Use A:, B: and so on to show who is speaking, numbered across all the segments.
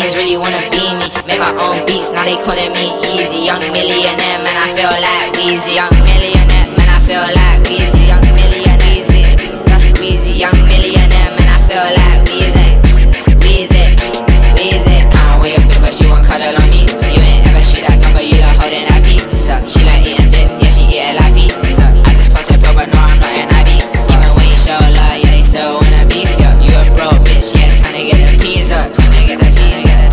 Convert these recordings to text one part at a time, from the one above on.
A: teens really wanna be me. Made my own beats, now they calling me easy. Young millionaire, man, I feel like Weezy. Young millionaire, man, I feel like Weezy. Young millionaire, Weezy. Young millionaire, man, I feel like Weezy. Weezy, Weezy. I don't wear a bit, but she won't cuddle on me. You ain't ever shoot that gun, but you like holding that beat. So she like eating dip, yeah, she eat it like beat. So I just popped a pill, but no, I'm not an IB. Even when you show love, yeah, they still wanna beef, yo. You a broke bitch, yeah, it's time to get the pizza. Tryna get the visa.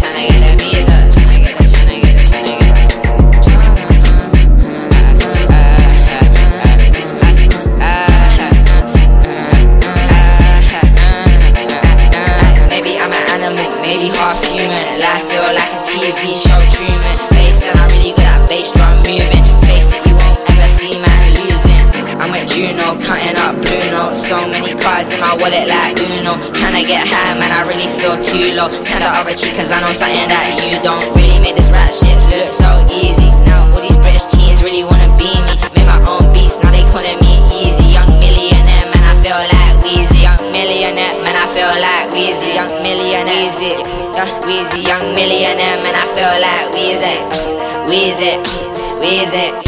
A: Maybe half human, life feel like a TV show treatment. Face and I really good at bass drum moving. Face it, you won't ever see man losing. I'm with Juno, cutting up blue notes. So many cards in my wallet like Uno. Tryna get high, man, I really feel too low. Turn the other cheek cause I know something that you don't. Really make this rap shit look so easy. Now all these British teens really wanna be me. Made my own beats, now they calling me easy. Young millionaire, man, I feel like Weezy. Young millionaire, man, I feel like Weezy. Young millionaire, Weezy. Young millionaire, man, I feel like Weezy. Weezy, Weezy.